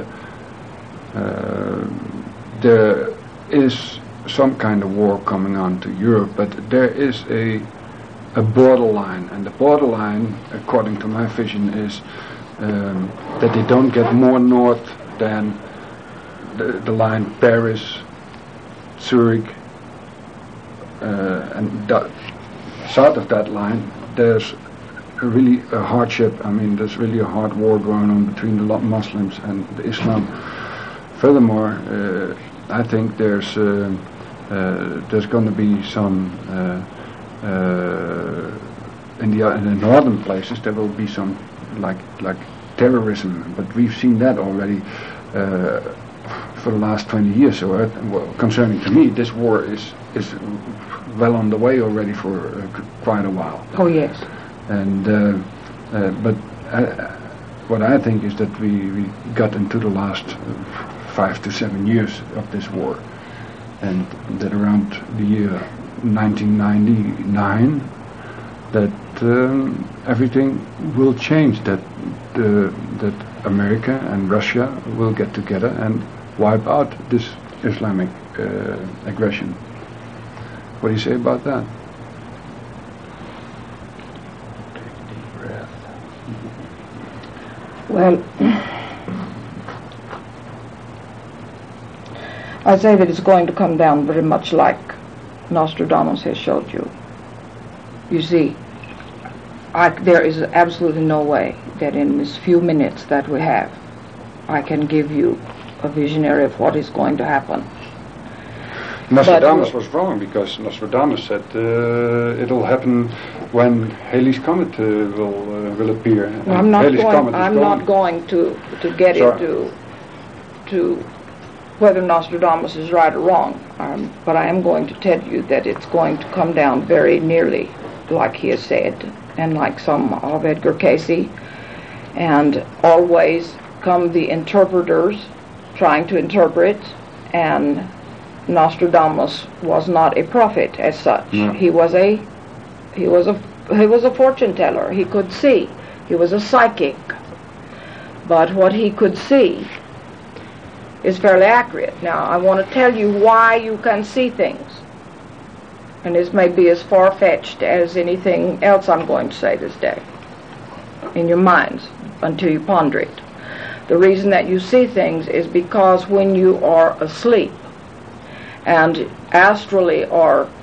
Speaker 1: there is some kind of war coming on to Europe, but there is a borderline, and the borderline, according to my vision, is that they don't get more north than the line Paris, Zurich, and south of that line there's really a hardship. I mean, there's really a hard war going on between the Muslims and the Islam. Furthermore, I think there's going to be some in the northern places. There will be some like terrorism, but we've seen that already for the last 20 years. So, concerning to me, this war is well on the way already for quite a while.
Speaker 2: Oh yes.
Speaker 1: And but what I think is that we got into the last 5 to 7 years of this war, and that around the year 1999 that everything will change, that America and Russia will get together and wipe out this Islamic aggression. What do you say about that?
Speaker 2: Well, I say that it's going to come down very much like Nostradamus has showed you. You see, there is absolutely no way that in this few minutes that we have, I can give you a visionary of what is going to happen.
Speaker 1: Nostradamus was wrong, because Nostradamus said it'll happen when Halley's Comet will appear.
Speaker 2: Well, I'm not going to get into whether Nostradamus is right or wrong, but I am going to tell you that it's going to come down very nearly like he has said, and like some of Edgar Cayce, and always come the interpreters trying to interpret, and Nostradamus was not a prophet as such. No. He was a fortune teller. He could see. He was a psychic. But what he could see is fairly accurate. Now, I want to tell you why you can see things. And this may be as far-fetched as anything else I'm going to say this day in your minds until you ponder it. The reason that you see things is because when you are asleep and astrally are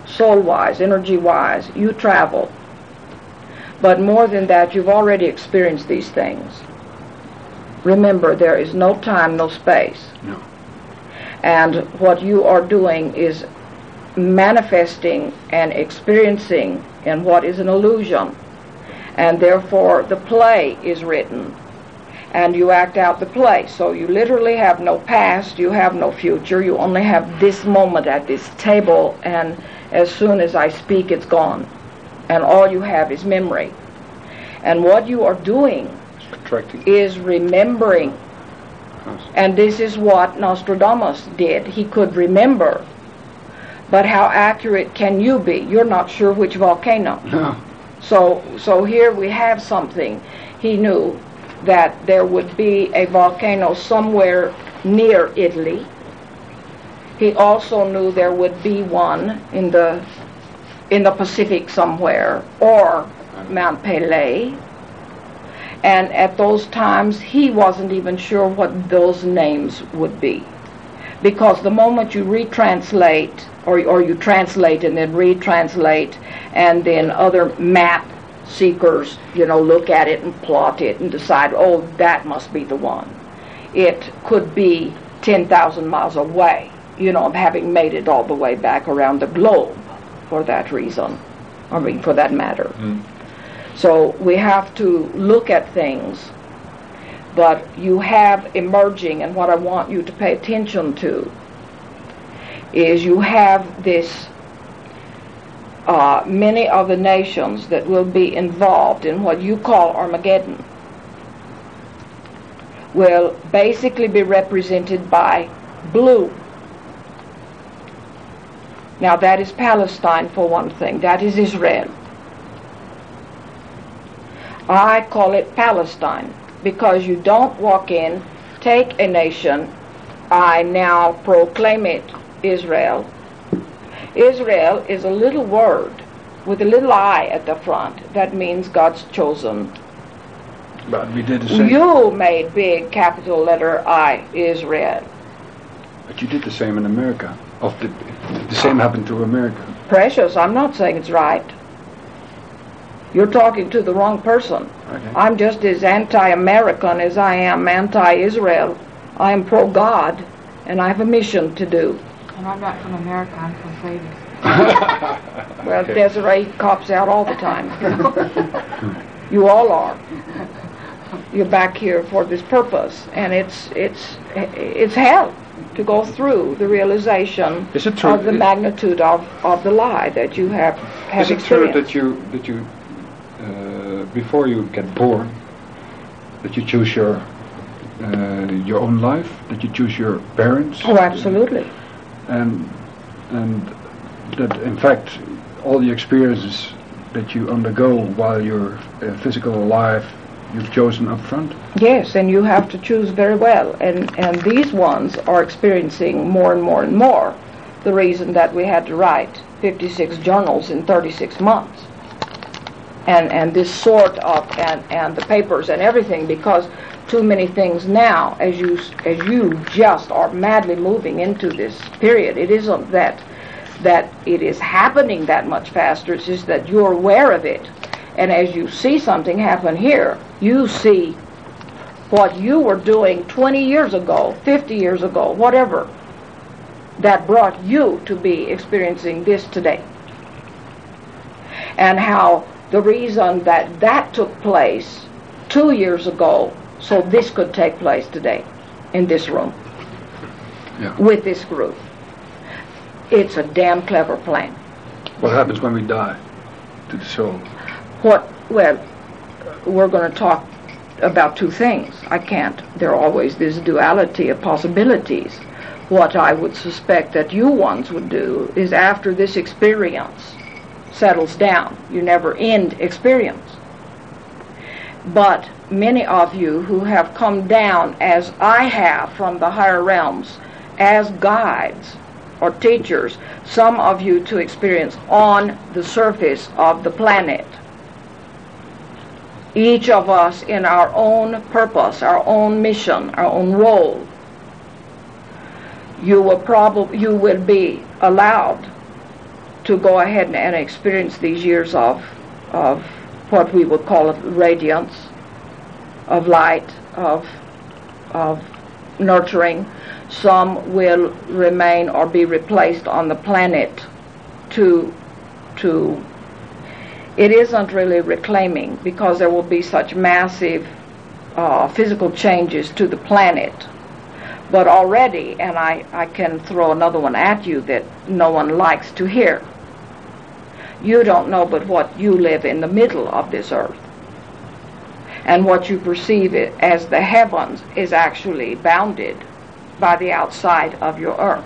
Speaker 2: soul-wise, energy-wise, you travel. But more than that, you've already experienced these things. Remember, there is no time, no space.
Speaker 1: No.
Speaker 2: And what you are doing is manifesting and experiencing in what is an illusion. And therefore, the play is written. And you act out the play. So you literally have no past, you have no future, you only have this moment at this table, and as soon as I speak, it's gone. And all you have is memory. And what you are doing is remembering. And this is what Nostradamus did. He could remember. But how accurate can you be? You're not sure which volcano.
Speaker 1: No.
Speaker 2: So here we have something. He knew that there would be a volcano somewhere near Italy. He also knew there would be one in the Pacific somewhere, or Mount Pelée. And at those times, he wasn't even sure what those names would be. Because the moment you retranslate, or you translate and then retranslate, and then other map seekers, look at it and plot it and decide, oh, that must be the one. It could be 10,000 miles away, having made it all the way back around the globe for that reason, for that matter. So we have to look at things, but you have emerging, and what I want you to pay attention to is you have this, many of the nations that will be involved in what you call Armageddon will basically be represented by blue. Now that is Palestine for one thing, that is Israel. I call it Palestine because you don't walk in, take a nation, I now proclaim it Israel. Israel is a little word with a little I at the front. That means God's chosen.
Speaker 1: But we did the same.
Speaker 2: You made big capital letter I, Israel.
Speaker 1: But you did the same in America. The same happened to America.
Speaker 2: Precious, I'm not saying it's right. You're talking to the wrong person.
Speaker 1: Okay.
Speaker 2: I'm just as anti-American as I am anti-Israel. I am pro-God, and I have a mission to do.
Speaker 3: And I'm not from America, I'm from Flavia.
Speaker 2: Well, okay. Desiree cops out all the time. You all are. You're back here for this purpose, and it's hell to go through the realization of the magnitude of the lie that you have
Speaker 1: Is it
Speaker 2: experienced.
Speaker 1: true that you before you get born, that you choose your own life, that you choose your parents?
Speaker 2: Oh, absolutely.
Speaker 1: And that in fact all the experiences that you undergo while you're physically alive, you've chosen up front?
Speaker 2: Yes, and you have to choose very well. And these ones are experiencing more and more and more the reason that we had to write 56 journals in 36 months. And this sort of, and the papers and everything, because too many things now, as you just are madly moving into this period. It isn't that it is happening that much faster, it's just that you're aware of it. And as you see something happen here, you see what you were doing 20 years ago, 50 years ago, whatever, that brought you to be experiencing this today. And how the reason that took place 2 years ago, so this could take place today in this room, with this group. It's a damn clever plan.
Speaker 1: What happens when we die to the soul?
Speaker 2: Well, we're going to talk about two things. I can't. There are always this duality of possibilities. What I would suspect that you ones would do is after this experience settles down, you never end experience. But many of you who have come down, as I have, from the higher realms, as guides or teachers, some of you to experience on the surface of the planet. Each of us in our own purpose, our own mission, our own role. You will be allowed to go ahead and experience these years of what we would call radiance, of light, of nurturing. Some will remain or be replaced on the planet to it isn't really reclaiming, because there will be such massive physical changes to the planet. But already, and I can throw another one at you that no one likes to hear, you don't know but what you live in the middle of this earth. And what you perceive it as the heavens is actually bounded by the outside of your earth.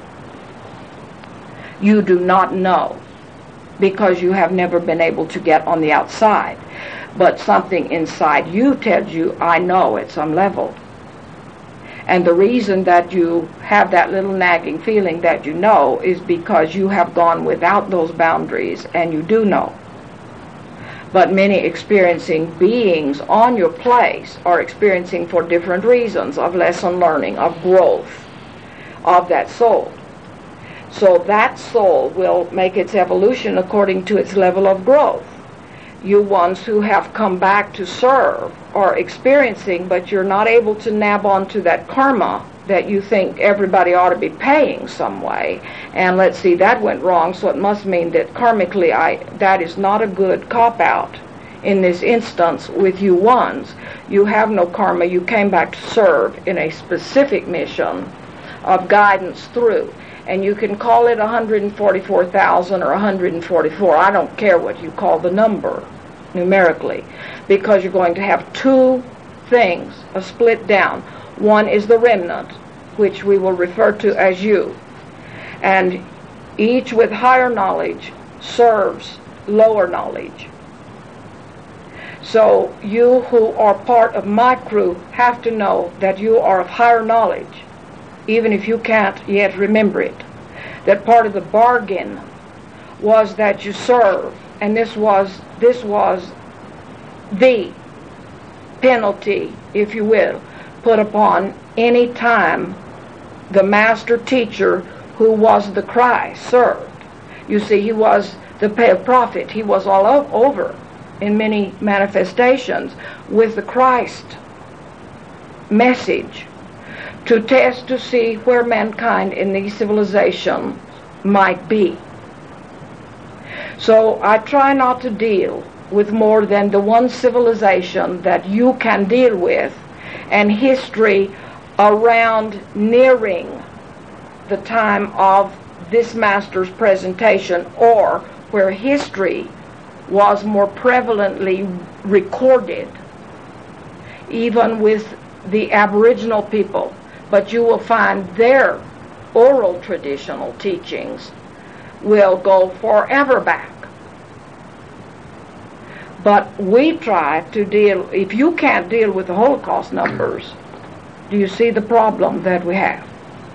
Speaker 2: You do not know, because you have never been able to get on the outside. But something inside you tells you, I know at some level. And the reason that you have that little nagging feeling that you know is because you have gone without those boundaries, and you do know. But many experiencing beings on your place are experiencing for different reasons of lesson learning, of growth of that soul. So that soul will make its evolution according to its level of growth. You ones who have come back to serve are experiencing, but you're not able to nab onto that karma that you think everybody ought to be paying some way. And let's see, that went wrong, so it must mean that karmically that is not a good cop-out in this instance with you ones. You have no karma. You came back to serve in a specific mission of guidance through. And you can call it 144,000 or 144. I don't care what you call the number numerically, because you're going to have two things split down. One is the remnant, which we will refer to as you. And each with higher knowledge serves lower knowledge. So you who are part of my crew have to know that you are of higher knowledge, even if you can't yet remember it. That part of the bargain was that you serve, and this was the penalty, if you will, put upon any time the master teacher, who was the Christ, served. You see, he was the prophet. He was all over in many manifestations with the Christ message, to test to see where mankind in these civilizations might be. So I try not to deal with more than the one civilization that you can deal with, and history around nearing the time of this master's presentation, or where history was more prevalently recorded, even with the Aboriginal people. But you will find their oral traditional teachings will go forever back. But we try to deal, if you can't deal with the Holocaust numbers, do you see the problem that we have?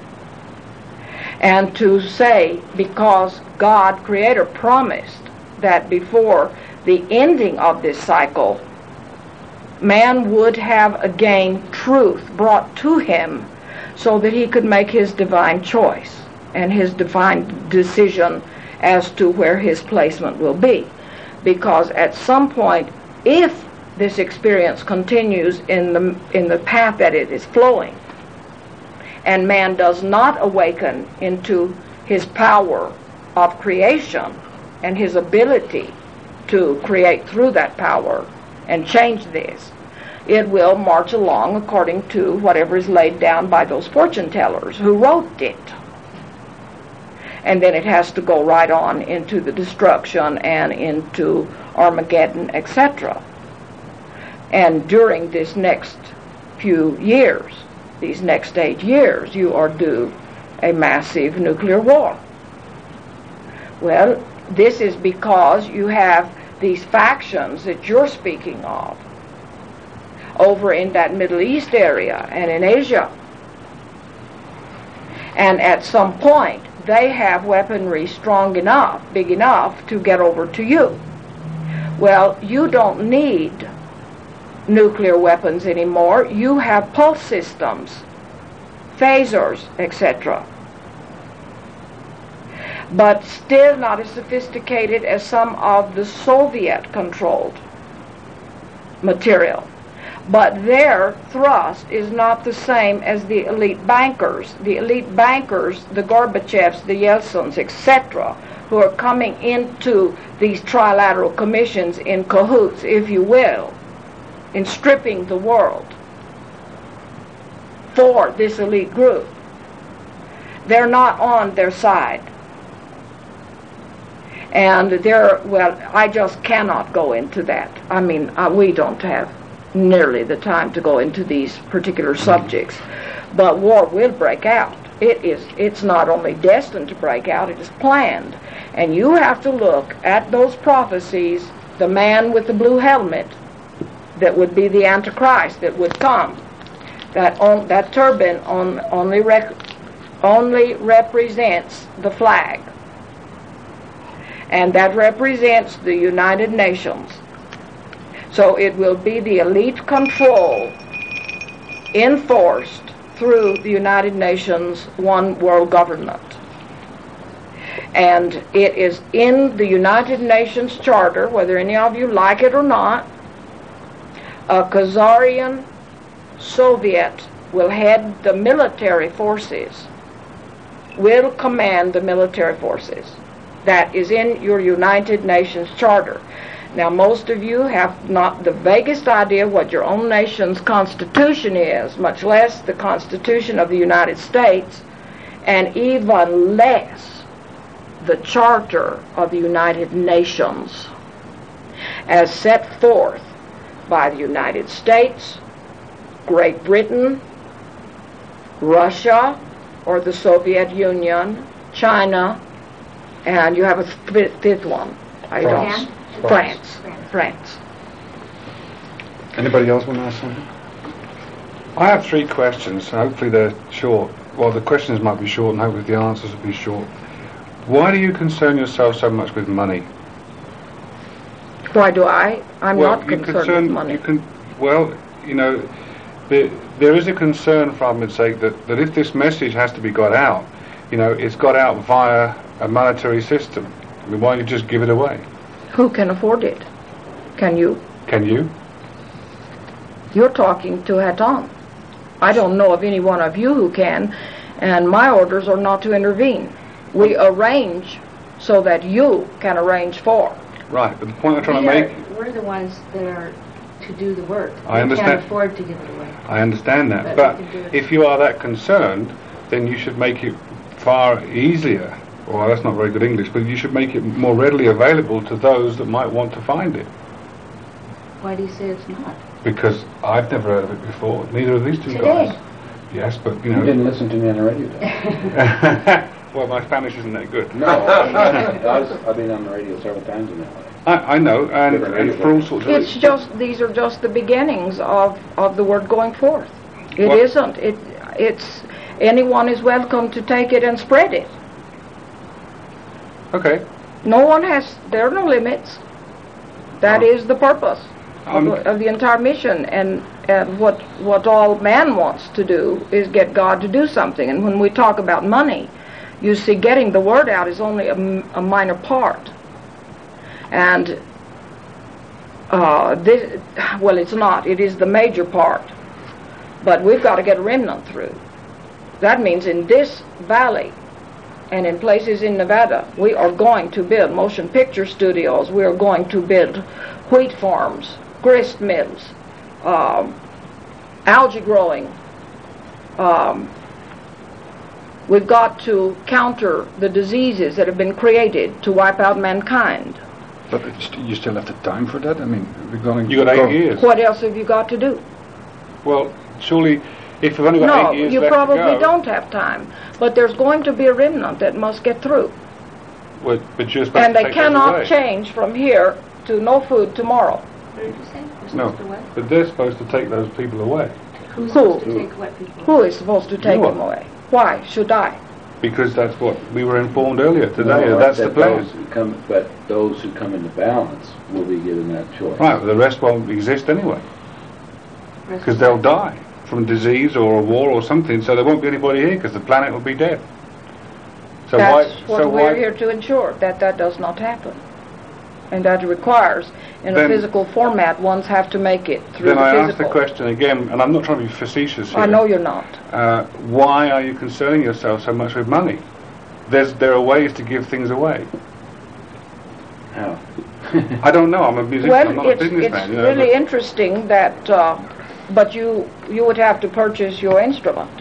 Speaker 2: And to say, because God, Creator, promised that before the ending of this cycle, man would have again truth brought to him so that he could make his divine choice and his divine decision as to where his placement will be. Because at some point, if this experience continues in the path that it is flowing, and man does not awaken into his power of creation and his ability to create through that power and change this, it will march along according to whatever is laid down by those fortune tellers who wrote it. And then it has to go right on into the destruction and into Armageddon, etc. And during this next few years, these next 8 years, you are due a massive nuclear war. Well, this is because you have these factions that you're speaking of over in that Middle East area and in Asia. And at some point, they have weaponry strong enough, big enough, to get over to you. Well, you don't need nuclear weapons anymore. You have pulse systems, phasers, etc. but still not as sophisticated as some of the Soviet-controlled material. But their thrust is not the same as the elite bankers. The elite bankers, the Gorbachevs, the Yeltsins, etc., who are coming into these trilateral commissions in cahoots, if you will, in stripping the world for this elite group. They're not on their side. And I just cannot go into that. I mean, we don't have nearly the time to go into these particular subjects. But war will break out. It's not only destined to break out, it is planned. And you have to look at those prophecies, the man with the blue helmet that would be the Antichrist that would come. That turban only represents the flag. And that represents the United Nations. So it will be the elite control enforced through the United Nations one world government. And it is in the United Nations Charter, whether any of you like it or not, a Khazarian Soviet will head the military forces, will command the military forces. That is in your United Nations Charter. Now, most of you have not the vaguest idea what your own nation's constitution is, much less the Constitution of the United States, and even less the Charter of the United Nations as set forth by the United States, Great Britain, Russia, or the Soviet Union, China, and you have a fifth one. I don't. France.
Speaker 1: Anybody else want to ask something?
Speaker 5: I have 3 questions, and hopefully they're short. Well, the questions might be short, and hopefully the answers will be short. Why do you concern yourself so much with money?
Speaker 2: Why do I? I'm not concerned with money.
Speaker 5: There is a concern, for argument's sake, that if this message has to be got out, it's got out via a monetary system. I mean, why don't you just give it away?
Speaker 2: Who can afford it? Can you?
Speaker 5: Can you?
Speaker 2: You're talking to Haton. I don't know of any one of you who can, and my orders are not to intervene. We arrange so that you can arrange for.
Speaker 5: Right, but the point I'm trying to make...
Speaker 3: We're the ones that are to do the work.
Speaker 5: I understand.
Speaker 3: We can't afford to give it away.
Speaker 5: I understand that, but if you are that concerned, then you should make it far easier. Well, that's not very good English, but you should make it more readily available to those that might want to find it.
Speaker 3: Why do you say it's not?
Speaker 5: Because I've never heard of it before. Neither of these two guys. Yes, but
Speaker 6: You didn't listen to me on the radio, though.
Speaker 5: Well, my Spanish isn't that good.
Speaker 6: No, I've been on the radio several times in that way.
Speaker 5: I know, and for all sorts of
Speaker 2: These are just the beginnings of the word going forth. It isn't. It's anyone is welcome to take it and spread it.
Speaker 5: Okay.
Speaker 2: No one has, there are no limits. That is the purpose of the entire mission, and what all man wants to do is get God to do something. And when we talk about money, you see, getting the word out is only a minor part. And it's not. It is the major part. But we've got to get a remnant through. That means in this valley, and in places in Nevada, we are going to build motion picture studios. We are going to build wheat farms, grist mills, algae growing. We've got to counter the diseases that have been created to wipe out mankind.
Speaker 1: But you still have the time for that? I mean, we're going...
Speaker 5: You got 8 years.
Speaker 2: What else have you got to do?
Speaker 5: Well, surely... If you've only got 8 years
Speaker 2: you
Speaker 5: left
Speaker 2: probably
Speaker 5: to go,
Speaker 2: don't have time. But there's going to be a remnant that must get through.
Speaker 5: But you're supposed
Speaker 2: And
Speaker 5: to
Speaker 2: they
Speaker 5: take those
Speaker 2: cannot
Speaker 5: away.
Speaker 2: change from here to no food tomorrow.
Speaker 3: What did you say?
Speaker 5: No, but they're supposed to take those people away.
Speaker 3: Who's
Speaker 2: Who?
Speaker 3: supposed to take what people?
Speaker 2: Who is supposed to take
Speaker 5: You are.
Speaker 2: them away? Why should I?
Speaker 5: Because that's what we were informed earlier today.
Speaker 6: No,
Speaker 5: that's the plan.
Speaker 6: Those who come into balance will be given that choice.
Speaker 5: Right, but the rest won't exist anyway. Because they'll die from disease or a war or something, so there won't be anybody here because the planet will be dead. So
Speaker 2: That's
Speaker 5: why?
Speaker 2: what
Speaker 5: So
Speaker 2: we're
Speaker 5: why?
Speaker 2: here to ensure, that that does not happen. And that requires, in a
Speaker 5: Then-
Speaker 2: physical format, ones have to make it through
Speaker 5: Then
Speaker 2: the
Speaker 5: I
Speaker 2: physical.
Speaker 5: ask the question again, and I'm not trying to be facetious here.
Speaker 2: I know you're not.
Speaker 5: Why are you concerning yourself so much with money? There are ways to give things away.
Speaker 6: How?
Speaker 5: I don't know. I'm a musician. I'm
Speaker 2: Well,
Speaker 5: not
Speaker 2: it's
Speaker 5: a businessman.
Speaker 2: really interesting that, but you would have to purchase your instrument.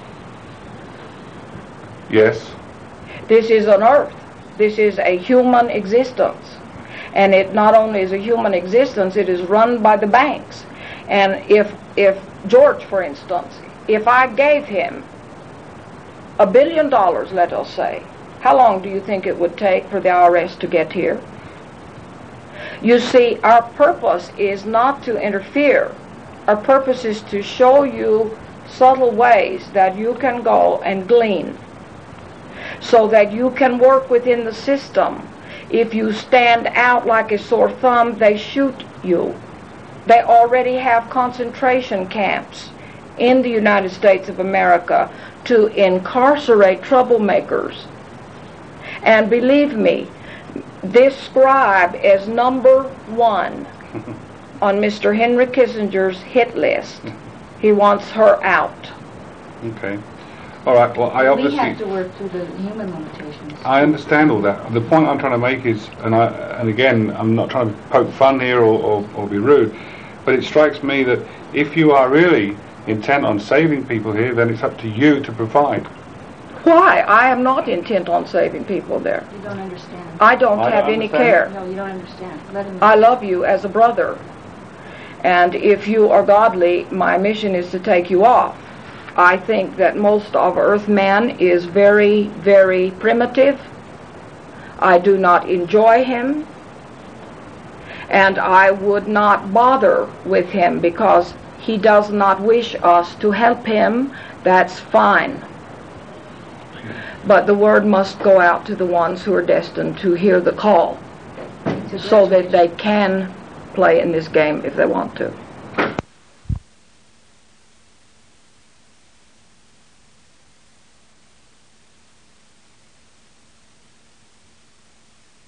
Speaker 5: Yes.
Speaker 2: This is an earth. This is a human existence. And it not only is a human existence, it is run by the banks. And if George, for instance, if I gave him $1 billion, let us say, how long do you think it would take for the IRS to get here? You see, our purpose is not to interfere. Our purpose is to show you subtle ways that you can go and glean, so that you can work within the system. If you stand out like a sore thumb, they shoot you. They already have concentration camps in the United States of America to incarcerate troublemakers. And believe me, this scribe is number 1 on Mr. Henry Kissinger's hit list. He wants her out.
Speaker 5: Okay. All right. Well, I
Speaker 3: We
Speaker 5: obviously.
Speaker 3: have to work through the human limitations.
Speaker 5: I understand all that. The point I'm trying to make is, and again, I'm not trying to poke fun here or be rude, but it strikes me that if you are really intent on saving people here, then it's up to you to provide.
Speaker 2: Why? I am not intent on saving people there.
Speaker 3: You don't understand.
Speaker 2: I don't
Speaker 5: I
Speaker 2: have any
Speaker 5: understand.
Speaker 2: care.
Speaker 3: No, you don't understand. Let him.
Speaker 2: I love you as a brother. And if you are godly, my mission is to take you off. I think that most of Earthman is very, very primitive. I do not enjoy him. And I would not bother with him because he does not wish us to help him. That's fine. But the word must go out to the ones who are destined to hear the call, so that they can play in this game if they want to.